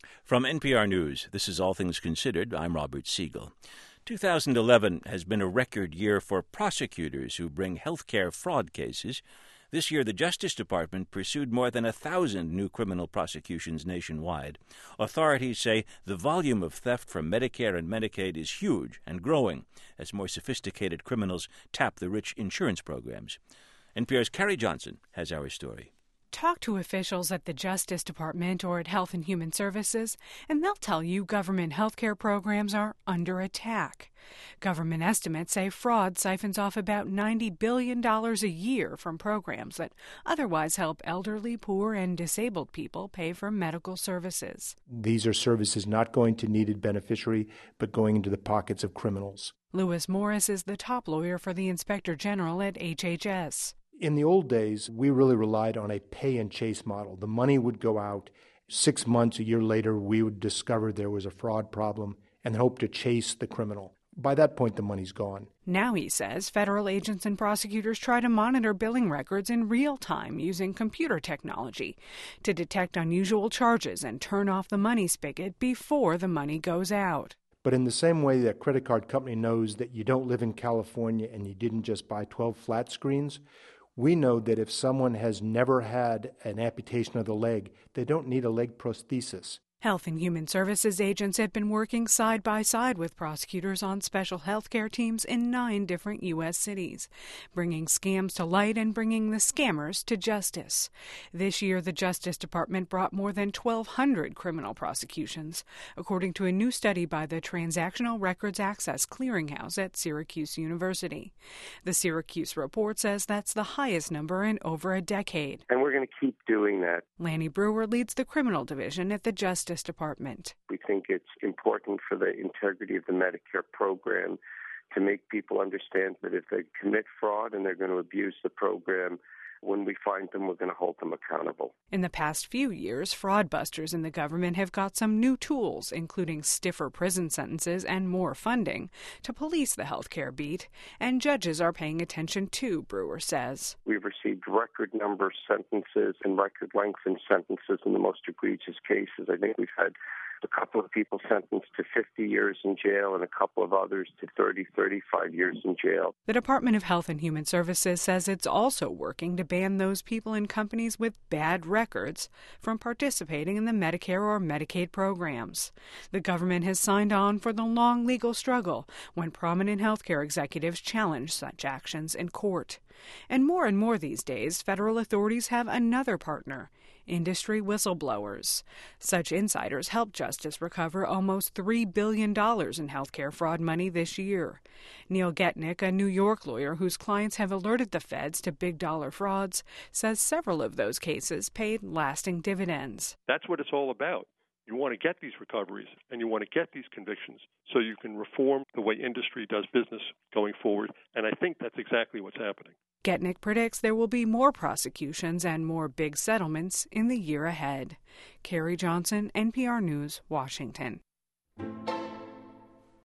From NPR News, this is All Things Considered. I'm Robert Siegel. 2011 has been a record year for prosecutors who bring healthcare fraud cases. This year, the Justice Department pursued more than 1,000 new criminal prosecutions nationwide. Authorities say the volume of theft from Medicare and Medicaid is huge and growing as more sophisticated criminals tap the rich insurance programs. NPR's Carrie Johnson has our story. Talk to officials at the Justice Department or at Health and Human Services, and they'll tell you government health care programs are under attack. Government estimates say fraud siphons off about $90 billion a year from programs that otherwise help elderly, poor, and disabled people pay for medical services. These are services not going to needed beneficiary, but going into the pockets of criminals. Lewis Morris is the top lawyer for the Inspector General at HHS. In the old days, we really relied on a pay-and-chase model. The money would go out. 6 months, a year later, we would discover there was a fraud problem and hope to chase the criminal. By that point, the money's gone. Now, he says, federal agents and prosecutors try to monitor billing records in real time using computer technology to detect unusual charges and turn off the money spigot before the money goes out. But in the same way that a credit card company knows that you don't live in California and you didn't just buy 12 flat screens, we know that if someone has never had an amputation of the leg, they don't need a leg prosthesis. Health and Human Services agents have been working side by side with prosecutors on special health care teams in 9 different U.S. cities, bringing scams to light and bringing the scammers to justice. This year, the Justice Department brought more than 1,200 criminal prosecutions, according to a new study by the Transactional Records Access Clearinghouse at Syracuse University. The Syracuse report says that's the highest number in over a decade. And we're going to keep doing that. Lanny Brewer leads the criminal division at the Justice Department. We think it's important for the integrity of the Medicare program to make people understand that if they commit fraud and they're going to abuse the program, when we find them, we're going to hold them accountable. In the past few years, fraudbusters in the government have got some new tools, including stiffer prison sentences and more funding, to police the healthcare beat, and judges are paying attention too, Brewer says. We've received record number of sentences and record lengthened sentences in the most egregious cases. I think we've had a couple of people sentenced to 50 years in jail and a couple of others to 30, 35 years in jail. The Department of Health and Human Services says it's also working to ban those people in companies with bad records from participating in the Medicare or Medicaid programs. The government has signed on for the long legal struggle when prominent healthcare executives challenge such actions in court. And more these days, federal authorities have another partner: industry whistleblowers. Such insiders helped Justice recover almost $3 billion in healthcare fraud money this year. Neil Getnick, a New York lawyer whose clients have alerted the feds to big-dollar frauds, says several of those cases paid lasting dividends. That's what it's all about. You want to get these recoveries and you want to get these convictions so you can reform the way industry does business going forward, and I think that's exactly what's happening. Getnick predicts there will be more prosecutions and more big settlements in the year ahead. Carrie Johnson, NPR News, Washington.